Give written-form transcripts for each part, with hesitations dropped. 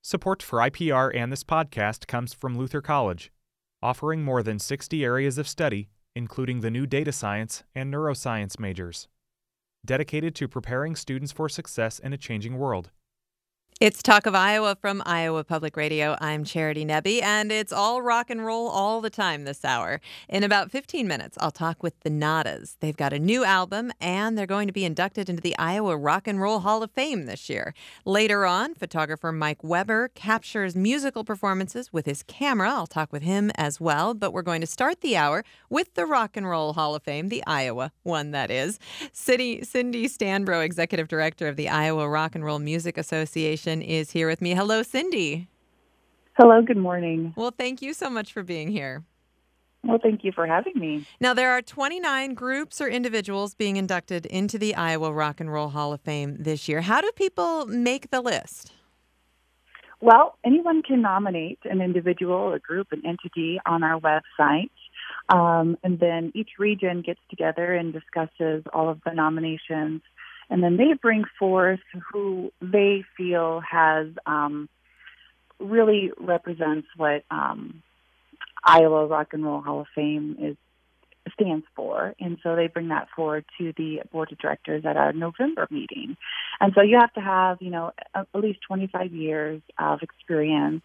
Support for IPR and this podcast comes from Luther College, offering more than 60 areas of study, including the new data science and neuroscience majors, dedicated to preparing students for success in a changing world. It's Talk of Iowa from Iowa Public Radio. I'm Charity Nebbe, and it's all rock and roll all the time this hour. In about 15 minutes, I'll talk with the Nadas. They've got a new album, and they're going to be inducted into the Iowa Rock and Roll Hall of Fame this year. Later on, photographer Mike Weber captures musical performances with his camera. I'll talk with him as well, but we're going to start the hour with the Rock and Roll Hall of Fame, the Iowa one, that is. Cindy Stanbro, Executive Director of the Iowa Rock and Roll Music Association, is here with me. Hello, Cindy. Hello, good morning. Well, thank you so much for being here. Well, thank you for having me. Now, there are 29 groups or individuals being inducted into the Iowa Rock and Roll Hall of Fame this year. How do people make the list? Well, anyone can nominate an individual, a group, an entity on our website. And then each region gets together and discusses all of the nominations. And then they bring forth who they feel has really represents what Iowa Rock and Roll Hall of Fame stands for. And so they bring that forward to the board of directors at our November meeting. And so you have to have, at least 25 years of experience.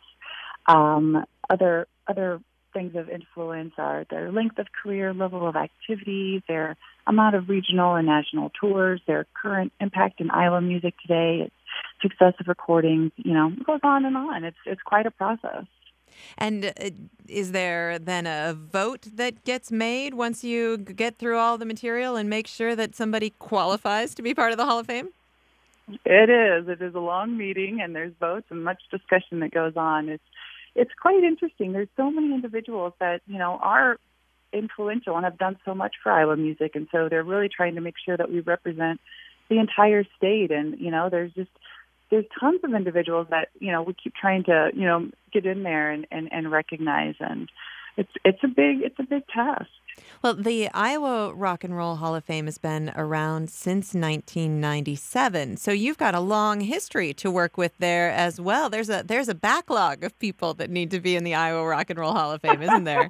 Other things of influence are their length of career, level of activity, their amount of regional and national tours, their current impact in Iowa music today, success of recordings, it goes on and on. It's quite a process. And is there then a vote that gets made once you get through all the material and make sure that somebody qualifies to be part of the Hall of Fame? It is. It is a long meeting, and there's votes and much discussion that goes on. It's quite interesting. There's so many individuals that, are influential and have done so much for Iowa music. And so they're really trying to make sure that we represent the entire state. And, there's tons of individuals that, we keep trying to, get in there and recognize. And it's a big task. Well, the Iowa Rock and Roll Hall of Fame has been around since 1997, so you've got a long history to work with there as well. There's a backlog of people that need to be in the Iowa Rock and Roll Hall of Fame, isn't there?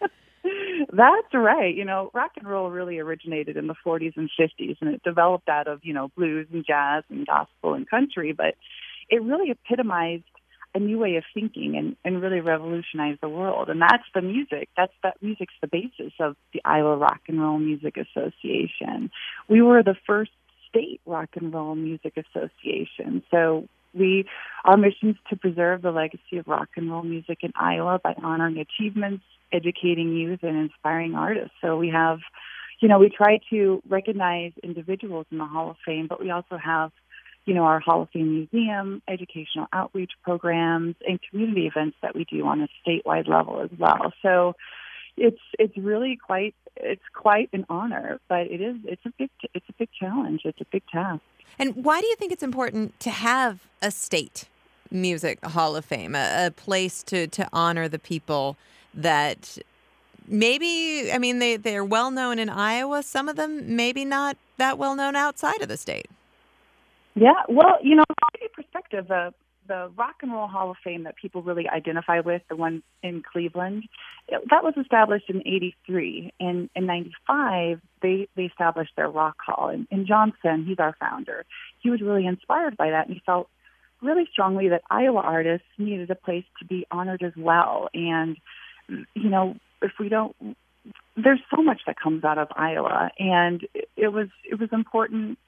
That's right. Rock and roll really originated in the 40s and 50s, and it developed out of, blues and jazz and gospel and country, but it really epitomized a new way of thinking and really revolutionized the world. And that's the music. That music's the basis of the Iowa Rock and Roll Music Association. We were the first state rock and roll music association. So our mission is to preserve the legacy of rock and roll music in Iowa by honoring achievements, educating youth, and inspiring artists. So we have, we try to recognize individuals in the Hall of Fame, but we also have our Hall of Fame Museum, educational outreach programs, and community events that we do on a statewide level as well. So it's really quite an honor, but it's a big challenge. It's a big task. And why do you think it's important to have a state music Hall of Fame, a place to honor the people that maybe, they're well known in Iowa, some of them maybe not that well known outside of the state? Yeah, well, to give you perspective, the Rock and Roll Hall of Fame that people really identify with, the one in Cleveland, that was established in 1983. In 1995, they established their Rock Hall. And Johnson, he's our founder, he was really inspired by that, and he felt really strongly that Iowa artists needed a place to be honored as well. And, if we don't, there's so much that comes out of Iowa, and it was important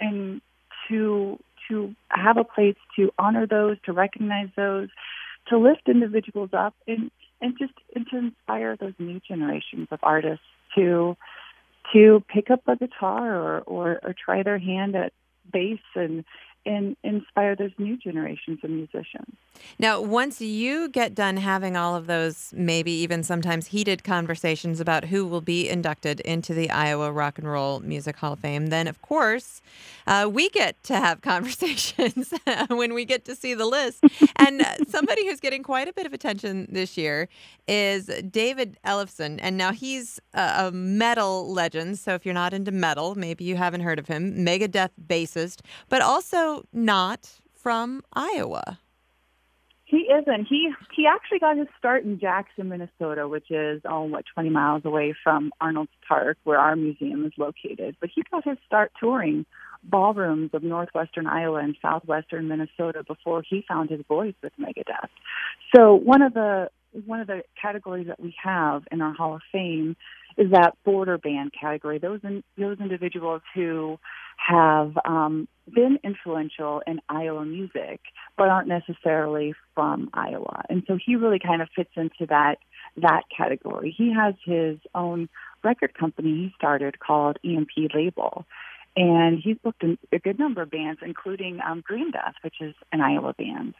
to have a place to honor those, to recognize those, to lift individuals up, and to inspire those new generations of artists to pick up a guitar or try their hand at bass and inspire those new generations of musicians. Now, once you get done having all of those, maybe even sometimes heated conversations about who will be inducted into the Iowa Rock and Roll Music Hall of Fame, then, of course, we get to have conversations when we get to see the list. And somebody who's getting quite a bit of attention this year is David Ellefson. And now he's a metal legend, so if you're not into metal, maybe you haven't heard of him, Megadeth bassist, but also not from Iowa. He isn't. He actually got his start in Jackson, Minnesota, which is 20 miles away from Arnold's Park, where our museum is located. But he got his start touring ballrooms of northwestern Iowa and southwestern Minnesota before he found his voice with Megadeth. So one of the categories that we have in our Hall of Fame is that border band category. Those individuals who have been influential in Iowa music, but aren't necessarily from Iowa. And so he really kind of fits into that category. He has his own record company he started called EMP Label. And he's booked a good number of bands, including Green Death, which is an Iowa band.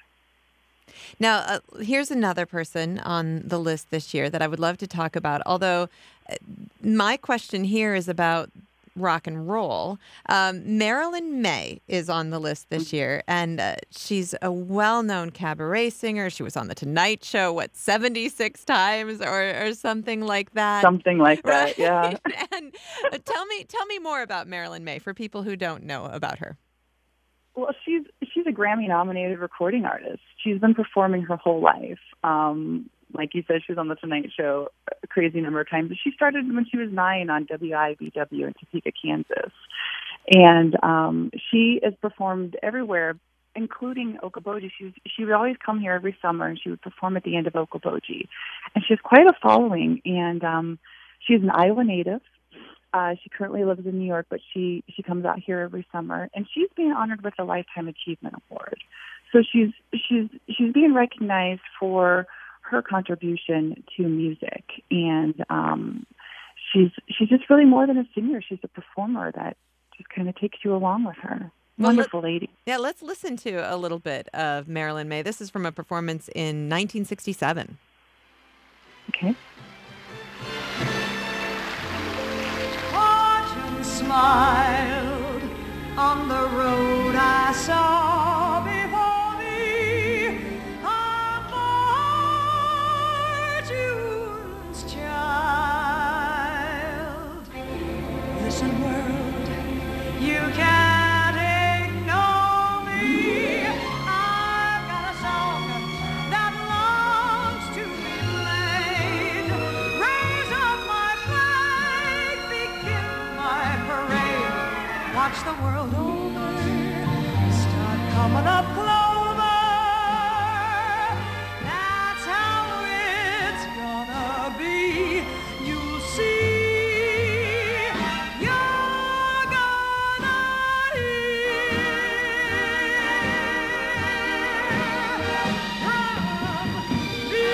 Now, here's another person on the list this year that I would love to talk about, although my question here is about rock and roll. Marilyn Maye is on the list this year, and she's a well-known cabaret singer. She was on The Tonight Show, 76 times or something like that? Something like that, right? yeah. And tell me more about Marilyn Maye for people who don't know about her. Well, she's a Grammy-nominated recording artist. She's been performing her whole life. Like you said, she was on The Tonight Show a crazy number of times. She started when she was 9 on WIBW in Topeka, Kansas. And she has performed everywhere, including Okoboji. She would always come here every summer, and she would perform at the end of Okoboji. And she has quite a following, and she's an Iowa native. She currently lives in New York, but she comes out here every summer, and she's being honored with a Lifetime Achievement Award. So she's being recognized for her contribution to music, and she's just really more than a singer. She's a performer that just kind of takes you along with her. Wonderful lady. Yeah, let's listen to a little bit of Marilyn Maye. This is from a performance in 1967. Okay. Fortune smiled on the road I saw before me. I'm fortune's child. Listen, world, you can't ignore me. I've got a song that longs to be played. Raise up my flag, begin my parade. Watch the world over, start coming up clover. That's how it's gonna be. You'll see. You're gonna hear from me.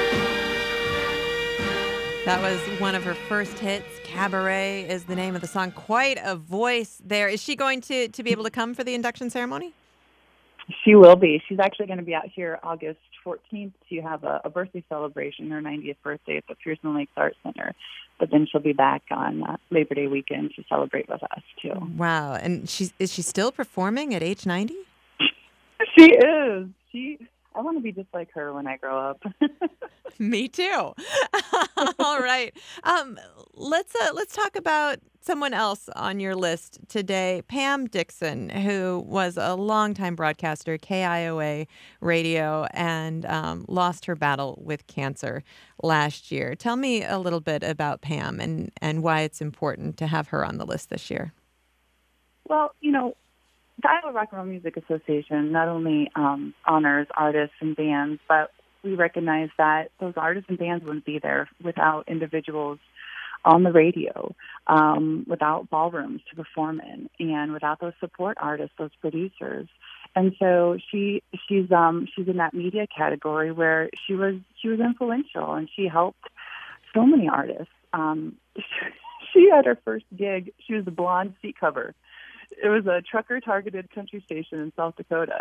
That was one of her first hits. Cabaret is the name of the song. Quite a voice there. Is she going to be able to come for the induction ceremony? She will be. She's actually going to be out here August 14th to have a birthday celebration, her 90th birthday at the Pearson Lakes Art Center. But then she'll be back on Labor Day weekend to celebrate with us, too. Wow. And is she still performing at age 90? She is. I want to be just like her when I grow up. Me too. All right. Let's talk about someone else on your list today, Pam Dixon, who was a longtime broadcaster, KIOA radio, and lost her battle with cancer last year. Tell me a little bit about Pam and why it's important to have her on the list this year. Well, the Iowa Rock and Roll Music Association not only honors artists and bands, but we recognize that those artists and bands wouldn't be there without individuals on the radio, without ballrooms to perform in, and without those support artists, those producers. And so she's in that media category where she was influential, and she helped so many artists. She had her first gig. She was the blonde seat cover. It was a trucker-targeted country station in South Dakota.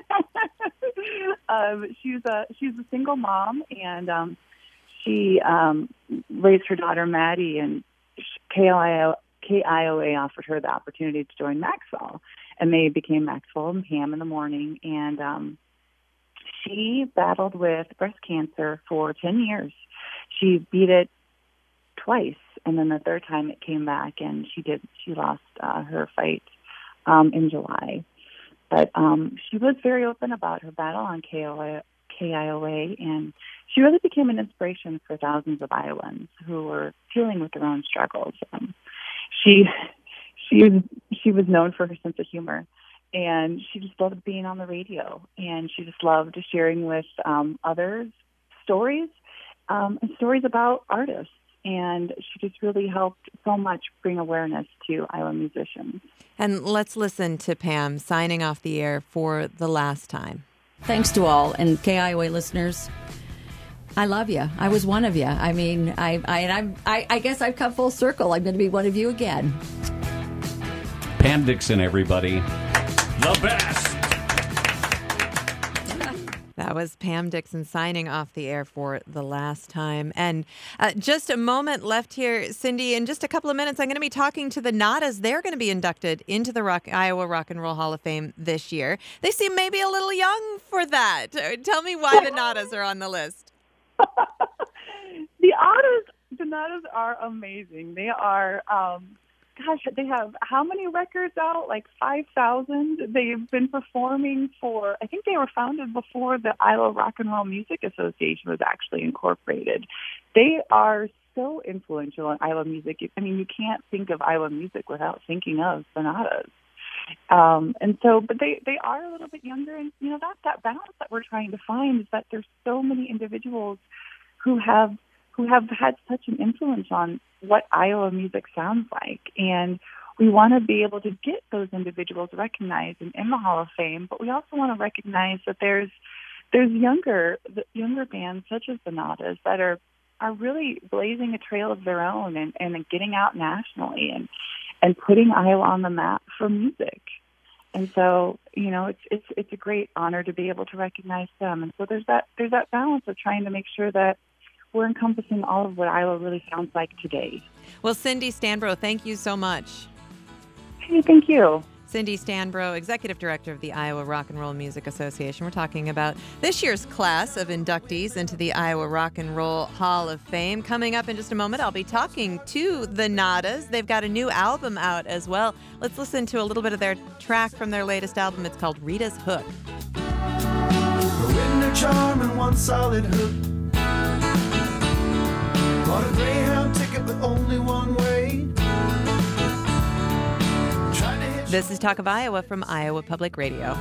She's a single mom, and she raised her daughter Maddie, and KIOA offered her the opportunity to join Maxwell, and they became Maxwell and Pam in the morning. And she battled with breast cancer for 10 years. She beat it twice, and then the third time it came back, and she lost her fight in July. But she was very open about her battle on KIOA KIOA, and she really became an inspiration for thousands of Iowans who were dealing with their own struggles. She was known for her sense of humor, and she just loved being on the radio, and she just loved sharing with others stories and stories about artists. And she just really helped so much bring awareness to Iowa musicians. And let's listen to Pam signing off the air for the last time. Thanks to all, and KIOA listeners, I love you. I was one of you. I mean, I guess I've come full circle. I'm going to be one of you again. Pam Dixon, everybody. The best. That was Pam Dixon signing off the air for the last time. And just a moment left here, Cindy. In just a couple of minutes, I'm going to be talking to the Nadas. They're going to be inducted into the Iowa Rock and Roll Hall of Fame this year. They seem maybe a little young for that. Tell me why the Nadas are on the list. The Nadas are amazing. They are, they have how many records out? Like 5,000. They've been performing for, I think they were founded before the Iowa Rock and Roll Music Association was actually incorporated. They are so influential in Iowa music. I mean, you can't think of Iowa music without thinking of the Nadas. But they are a little bit younger, and that balance that we're trying to find is that there's so many individuals who have had such an influence on what Iowa music sounds like, and we want to be able to get those individuals recognized and in the Hall of Fame. But we also want to recognize that there's younger bands such as the Nadas that are really blazing a trail of their own and getting out nationally and putting Iowa on the map for music. And so, it's a great honor to be able to recognize them. And so there's that balance of trying to make sure that we're encompassing all of what Iowa really sounds like today. Well, Cindy Stanbro, thank you so much. Hey, thank you. Cindy Stanbro, Executive Director of the Iowa Rock and Roll Music Association. We're talking about this year's class of inductees into the Iowa Rock and Roll Hall of Fame. Coming up in just a moment, I'll be talking to the Nadas. They've got a new album out as well. Let's listen to a little bit of their track from their latest album. It's called Rita's Hook. With no charm and one solid hook. Bought a Greyhound ticket but only one way. This is Talk of Iowa from Iowa Public Radio.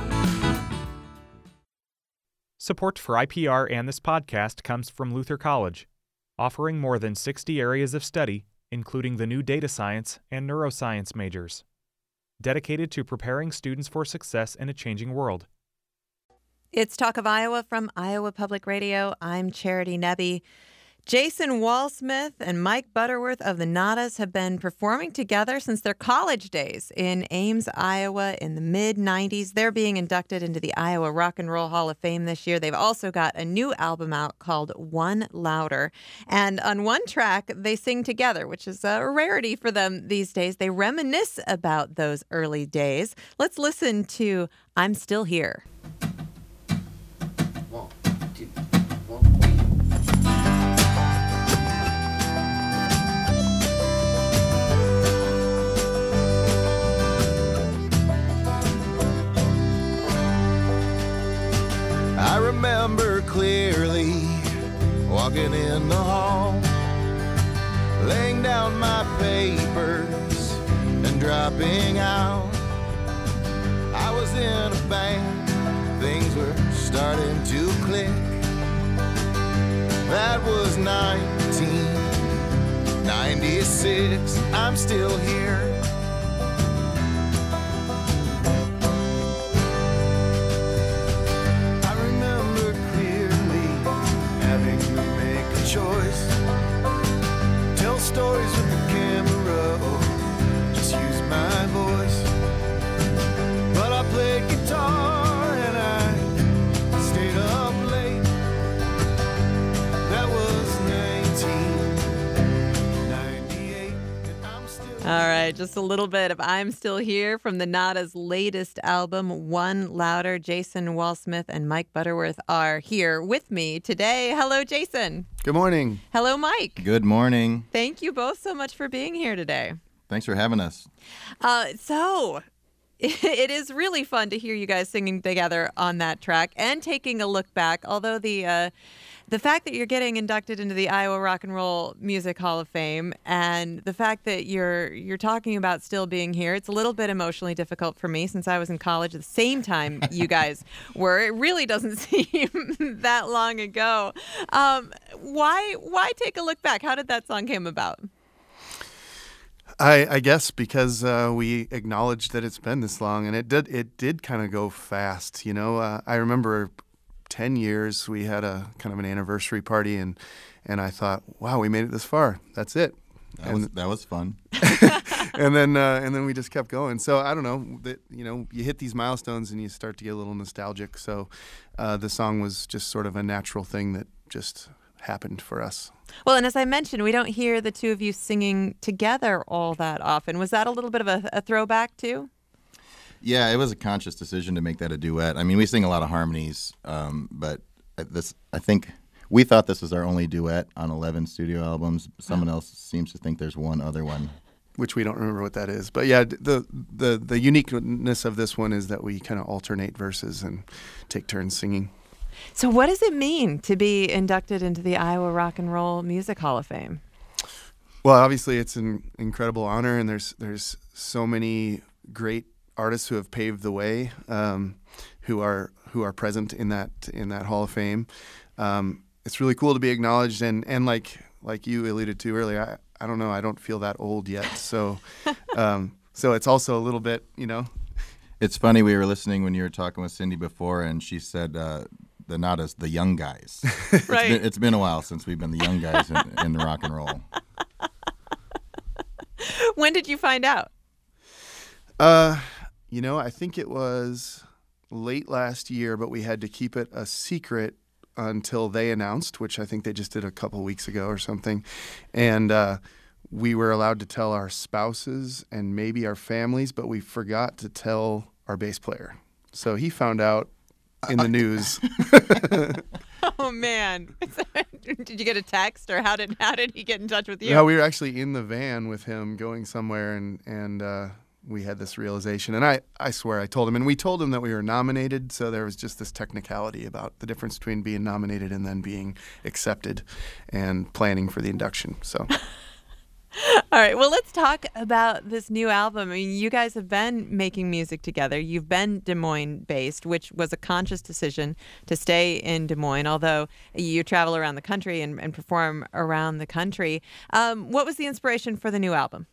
Support for IPR and this podcast comes from Luther College, offering more than 60 areas of study, including the new data science and neuroscience majors, dedicated to preparing students for success in a changing world. It's Talk of Iowa from Iowa Public Radio. I'm Charity Nebbe. Jason Walsmith and Mike Butterworth of the Nadas have been performing together since their college days in Ames, Iowa in the mid-'90s. They're being inducted into the Iowa Rock and Roll Hall of Fame this year. They've also got a new album out called One Louder. And on one track, they sing together, which is a rarity for them these days. They reminisce about those early days. Let's listen to I'm Still Here. I remember clearly walking in the hall, laying down my papers and dropping out. I was in a band, things were starting to click. That was 1996, I'm still here. Choice. Tell stories with the camera, or just use my voice. But I played guitar and I stayed up late. That was 1998, and I'm still. All right, just a little bit of I'm Still Here from the Nadas' latest album, One Louder. Jason Walsmith and Mike Butterworth are here with me today. Hello, Jason. Good morning. Hello, Mike. Good morning. Thank you both so much for being here today. Thanks for having us. So, It is really fun to hear you guys singing together on that track and taking a look back. Although the fact that you're getting inducted into the Iowa Rock and Roll Music Hall of Fame and the fact that you're talking about still being here, it's a little bit emotionally difficult for me since I was in college at the same time you guys were. It really doesn't seem that long ago. Why take a look back? How did that song came about? I guess because we acknowledged that it's been this long, and it did kind of go fast. I remember 10 years we had a kind of an anniversary party, and I thought, wow, we made it this far. That's it. That was fun. and then we just kept going. So I don't know that you hit these milestones and you start to get a little nostalgic. So the song was just sort of a natural thing that just happened for us. Well, and as I mentioned, we don't hear the two of you singing together all that often. Was that a little bit of a throwback too? Yeah, it was a conscious decision to make that a duet. I mean, we sing a lot of harmonies, but I think we thought this was our only duet on 11 studio albums. Someone else seems to think there's one other one, which we don't remember what that is. But yeah, the uniqueness of this one is that we kind of alternate verses and take turns singing. So what does it mean to be inducted into the Iowa Rock and Roll Music Hall of Fame? Well, obviously it's an incredible honor, and there's so many great artists who have paved the way, who are present in that Hall of Fame. It's really cool to be acknowledged, and like you alluded to earlier, I don't know, I don't feel that old yet, so so it's also a little bit, It's funny, we were listening when you were talking with Cindy before, and she said the Nadas, the young guys. Right. It's been a while since we've been the young guys in rock and roll. When did you find out? I think it was late last year, but we had to keep it a secret until they announced, which I think they just did a couple weeks ago or something. And we were allowed to tell our spouses and maybe our families, but we forgot to tell our bass player. So he found out in the news. Oh man! Did you get a text, or how did he get in touch with you? No, we were actually in the van with him going somewhere, and we had this realization. And I swear I told him, and we told him that we were nominated. So there was just this technicality about the difference between being nominated and then being accepted, and planning for the induction. So. All right, well, let's talk about this new album. I mean, you guys have been making music together. You've been Des Moines-based, which was a conscious decision to stay in Des Moines, although you travel around the country and perform around the country. What was the inspiration for the new album?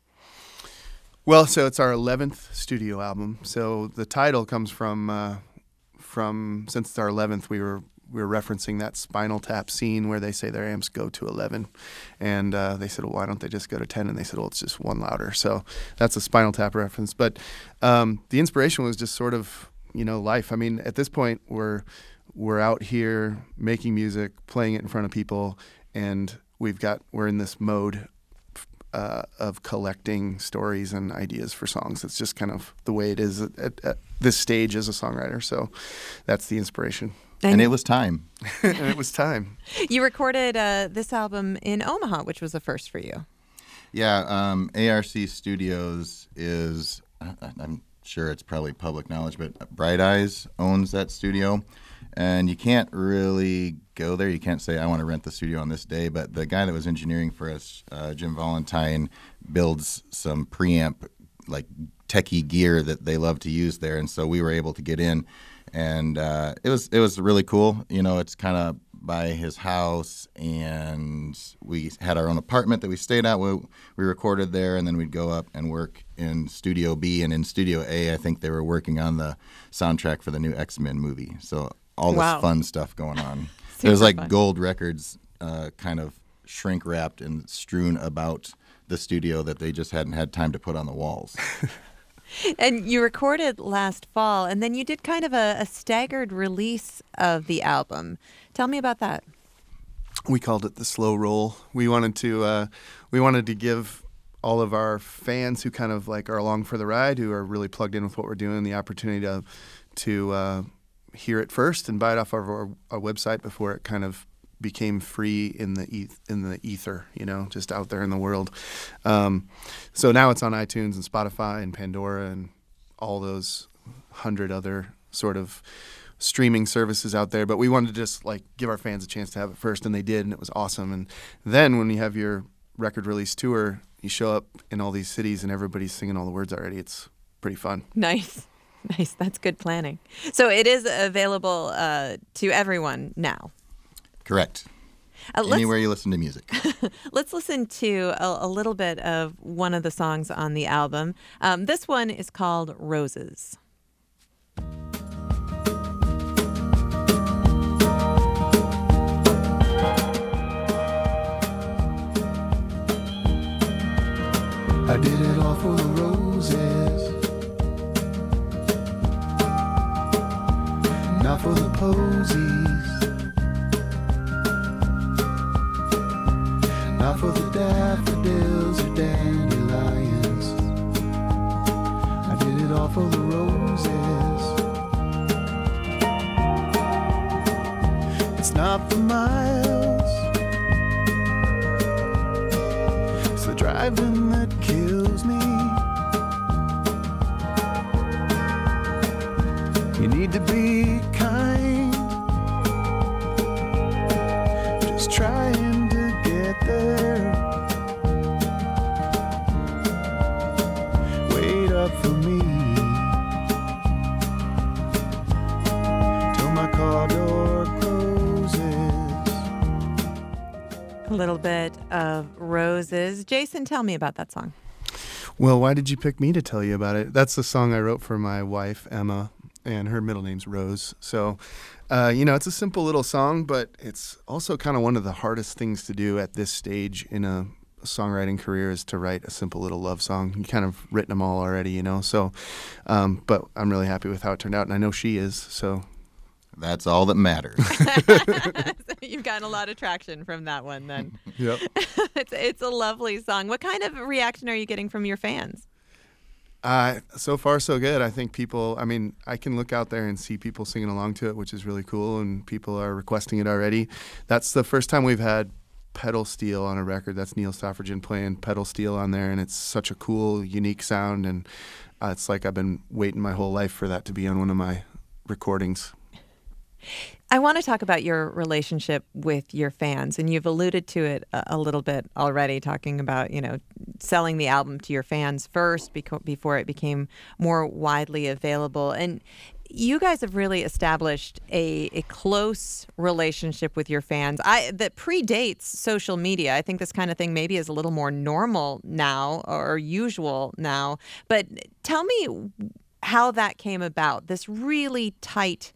Well, so it's our 11th studio album. So the title comes from since it's our 11th, we were referencing that Spinal Tap scene where they say their amps go to 11. And they said, well, why don't they just go to 10? And they said, well, it's just one louder. So that's a Spinal Tap reference. But the inspiration was just sort of, life. I mean, at this point, we're out here making music, playing it in front of people, and we're in this mode of collecting stories and ideas for songs. It's just kind of the way it is at this stage as a songwriter. So that's the inspiration. And it was time. And it was time. You recorded this album in Omaha, which was a first for you. Yeah, ARC Studios is, I'm sure it's probably public knowledge, but Bright Eyes owns that studio. And you can't really go there. You can't say, I want to rent the studio on this day. But the guy that was engineering for us, Jim Valentine, builds some preamp, like techie gear that they love to use there. And so we were able to get in. And it was really cool. It's kind of by his house, and we had our own apartment that we stayed at. We recorded there, and then we'd go up and work in Studio B. And in Studio A, I think they were working on the soundtrack for the new X-Men movie. So all this fun stuff going on. There's like fun. gold records kind of shrink-wrapped and strewn about the studio that they just hadn't had time to put on the walls. And you recorded last fall, and then you did kind of a staggered release of the album. Tell me about that. We called it the slow roll. We wanted to give all of our fans who kind of like are along for the ride, who are really plugged in with what we're doing, the opportunity to hear it first and buy it off of our website before it kind of became free in the ether, just out there in the world. So now it's on iTunes and Spotify and Pandora and all those 100 other sort of streaming services out there. But we wanted to just like give our fans a chance to have it first, and they did, and it was awesome. And then when you have your record release tour, you show up in all these cities and everybody's singing all the words already. It's pretty fun. Nice. Nice. That's good planning. So it is available to everyone now. Correct. Anywhere you listen to music. Let's listen to a little bit of one of the songs on the album. This one is called Roses. I did it all for the roses, not for the posies, not for the daffodils or dandelions. I did it all for the roses. It's not the miles, it's the driving that kills me. You need to be kind, just trying to get there. Wait up for me till my car door closes. A little bit of Roses. Jason, tell me about that song. Well, why did you pick me to tell you about it? That's the song I wrote for my wife, Emma, and her middle name's Rose. So, it's a simple little song, but it's also kind of one of the hardest things to do at this stage in a songwriting career is to write a simple little love song. You kind of written them all already, So, but I'm really happy with how it turned out, and I know she is, so. That's all that matters. You've gotten a lot of traction from that one then. Yep. It's a lovely song. What kind of reaction are you getting from your fans? So far, so good. I think I can look out there and see people singing along to it, which is really cool, and people are requesting it already. That's the first time we've had pedal steel on a record. That's Neil Stoffergen playing pedal steel on there, and it's such a cool, unique sound, and it's like I've been waiting my whole life for that to be on one of my recordings. I want to talk about your relationship with your fans, and you've alluded to it a little bit already, talking about, selling the album to your fans first before it became more widely available. And you guys have really established a close relationship with your fans that predates social media. I think this kind of thing maybe is a little more normal now or usual now. But tell me how that came about, this really tight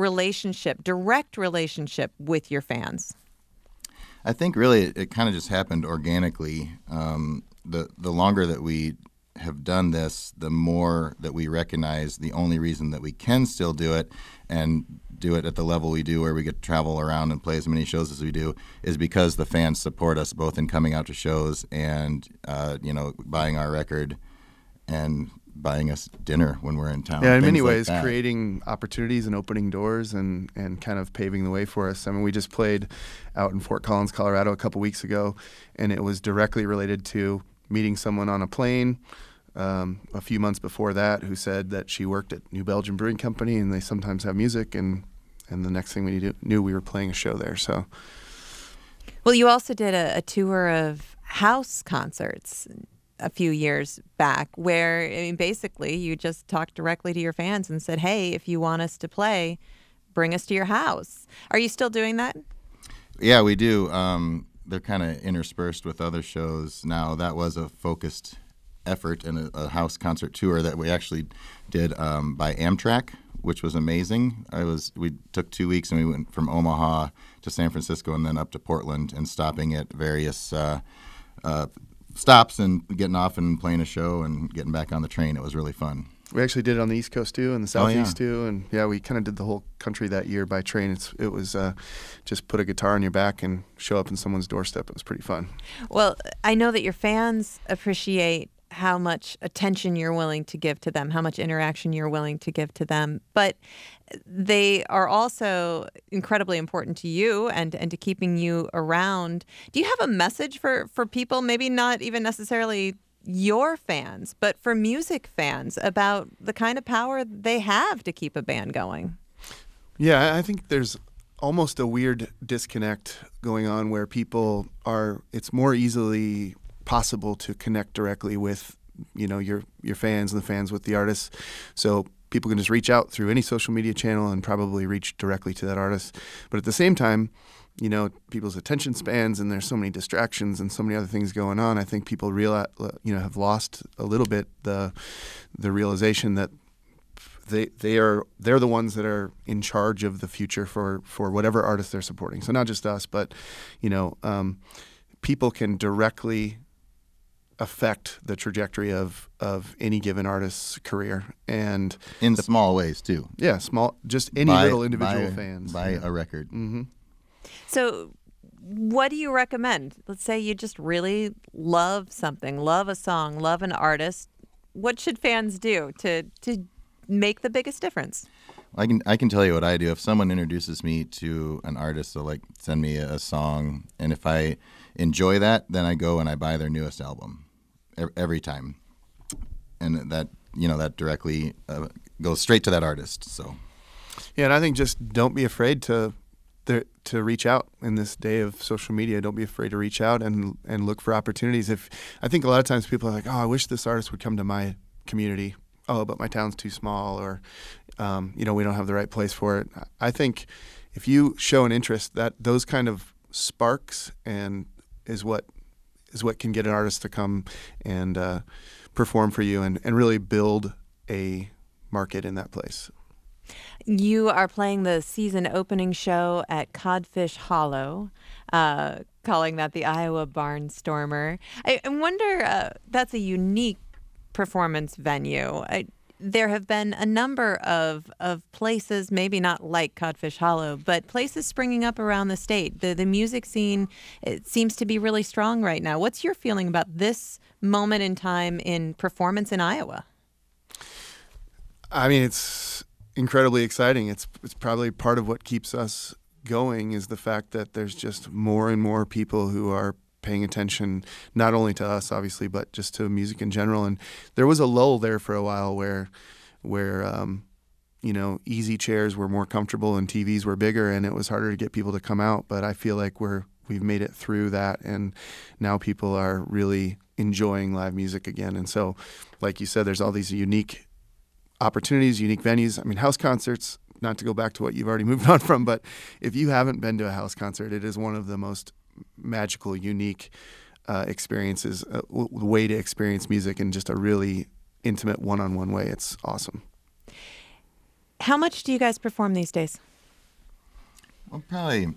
direct relationship with your fans. I think really it kind of just happened organically. The longer that we have done this, the more that we recognize the only reason that we can still do it and do it at the level we do, where we get to travel around and play as many shows as we do, is because the fans support us both in coming out to shows and buying our record and buying us dinner when we're in town. Yeah, in many like ways, that. creating opportunities and opening doors and kind of paving the way for us. I mean, we just played out in Fort Collins, Colorado a couple weeks ago, and it was directly related to meeting someone on a plane a few months before that who said that she worked at New Belgium Brewing Company and they sometimes have music, and the next thing we knew we were playing a show there. So, well, you also did a tour of house concerts a few years back where, basically you just talked directly to your fans and said, hey, if you want us to play, bring us to your house. Are you still doing that? Yeah, we do. They're kind of interspersed with other shows now. That was a focused effort and a house concert tour that we actually did by Amtrak, which was amazing. We took 2 weeks and we went from Omaha to San Francisco and then up to Portland and stopping at various stops and getting off and playing a show and getting back on the train. It was really fun. We actually did it on the East Coast too and the Southeast too, and we kind of did the whole country that year by train. It was just put a guitar on your back and show up in someone's doorstep. It was pretty fun. Well, I know that your fans appreciate how much attention you're willing to give to them, how much interaction you're willing to give to them, but they are also incredibly important to you and to keeping you around. Do you have a message for people, maybe not even necessarily your fans, but for music fans about the kind of power they have to keep a band going. Yeah, I think there's almost a weird disconnect going on where people are, it's more easily possible to connect directly with, your fans and the fans with the artists. So people can just reach out through any social media channel and probably reach directly to that artist. But at the same time, people's attention spans, and there's so many distractions and so many other things going on. I think people have lost a little bit the realization that they're the ones that are in charge of the future for whatever artist they're supporting. So not just us, but people can directly affect the trajectory of any given artist's career, and in small ways too. Yeah, just any little individual fans buy a record. Mm-hmm. So what do you recommend? Let's say you just really love something, love a song, love an artist. What should fans do to make the biggest difference? I can tell you what I do. If someone introduces me to an artist, they'll send me a song, and if I enjoy that, then I go and I buy their newest album every time, and that directly goes straight to that artist. So yeah, and I think just don't be afraid to reach out in this day of social media. Don't be afraid to reach out and look for opportunities. I think a lot of times people are like, oh, I wish this artist would come to my community. Oh, but my town's too small, or we don't have the right place for it. I think if you show an interest, that those kind of sparks and is what can get an artist to come and perform for you and really build a market in that place. You are playing the season opening show at Codfish Hollow, calling that the Iowa Barnstormer. I wonder, that's a unique performance venue. There have been a number of places, maybe not like Codfish Hollow, but places springing up around the state. The music scene, it seems to be really strong right now. What's your feeling about this moment in time in performance in Iowa? I mean, it's incredibly exciting. It's probably part of what keeps us going is the fact that there's just more and more people who are paying attention, not only to us, obviously, but just to music in general. And there was a lull there for a while where easy chairs were more comfortable and TVs were bigger, and it was harder to get people to come out. But I feel like we've made it through that, and now people are really enjoying live music again. And so, like you said, there's all these unique opportunities, unique venues. I mean, house concerts, not to go back to what you've already moved on from, but if you haven't been to a house concert, it is one of the most magical, unique experiences, way to experience music in just a really intimate one-on-one way. It's awesome. How much do you guys perform these days? Well, probably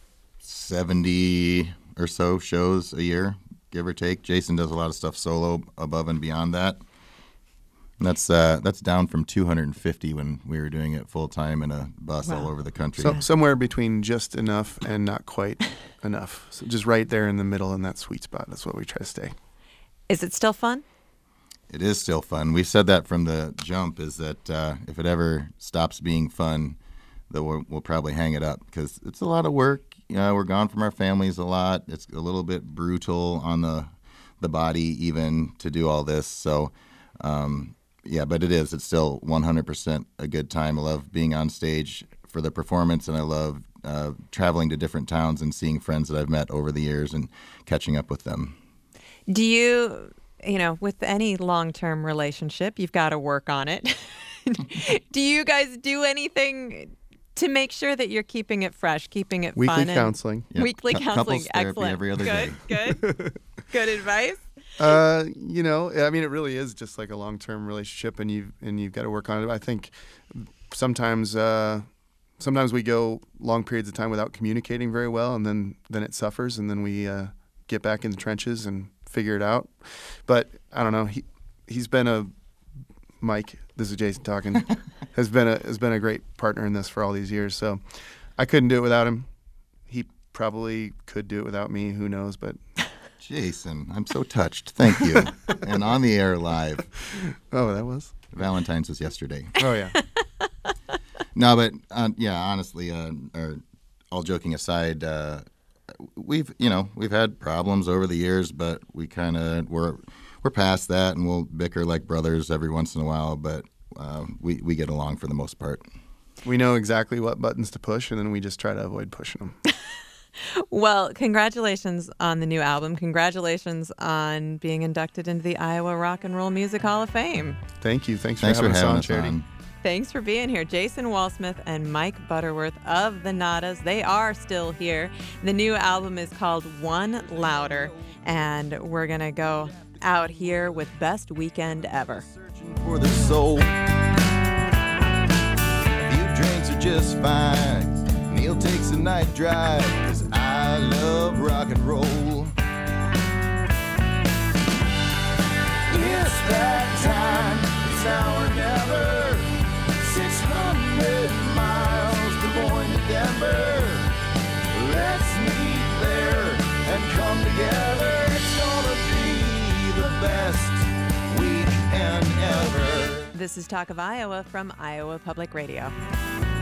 70 or so shows a year, give or take. Jason does a lot of stuff solo above and beyond that. And that's down from 250 when we were doing it full time in a bus all over the country. So somewhere between just enough and not quite enough. So just right there in the middle in that sweet spot. That's what we try to stay. Is it still fun? It is still fun. We said that from the jump, is that if it ever stops being fun, that we'll probably hang it up, because it's a lot of work. We're gone from our families a lot. It's a little bit brutal on the body even to do all this. So but it's still 100% a good time. I love being on stage for the performance, and I love traveling to different towns and seeing friends that I've met over the years and catching up with them. Do you, with any long-term relationship, you've got to work on it. Do you guys do anything to make sure that you're keeping it fresh, keeping it Weekly fun? Counseling. Yep. Weekly counseling. Couples therapy Excellent. every other day. Good. Good advice. I mean, it really is just like a long-term relationship, and you've got to work on it. I think sometimes we go long periods of time without communicating very well, and then it suffers, and then we get back in the trenches and figure it out. But I don't know. He's been Mike. This is Jason talking. has been a great partner in this for all these years. So I couldn't do it without him. He probably could do it without me. Who knows? But. Jason, I'm so touched. Thank you. And on the air live. Oh, that was? Valentine's was yesterday. Oh, yeah. No, but honestly, all joking aside, we've had problems over the years, but we we're past that, and we'll bicker like brothers every once in a while, but we get along for the most part. We know exactly what buttons to push, and then we just try to avoid pushing them. Well, congratulations on the new album. Congratulations on being inducted into the Iowa Rock and Roll Music Hall of Fame. Thank you. Thanks for Thanks having for us having on, us Charity. on. Thanks for being here. Jason Walsmith and Mike Butterworth of the Nadas. They are still here. The new album is called One Louder, and we're going to go out here with Best Weekend Ever. For the soul. A few drinks are just fine. Neil takes a night drive, 'cause I love rock and roll. It's that time, it's now or never. 600 miles, Des Moines to Denver. Let's meet there and come together. It's gonna be the best weekend ever. This is Talk of Iowa from Iowa Public Radio.